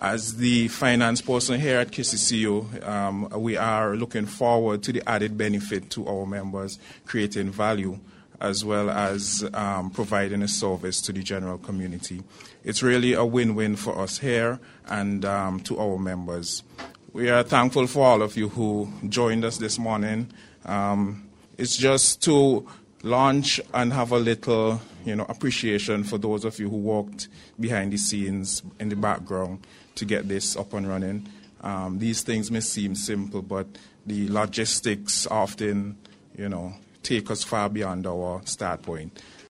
As the finance person here at KCCU, we are looking forward to the added benefit to our members, creating value, as well as providing a service to the general community. It's really a win-win for us here and to our members. We are thankful for all of you who joined us this morning. It's just to launch and have a little, appreciation for those of you who worked behind the scenes in the background to get this up and running. These things may seem simple, but the logistics often, take us far beyond our start point.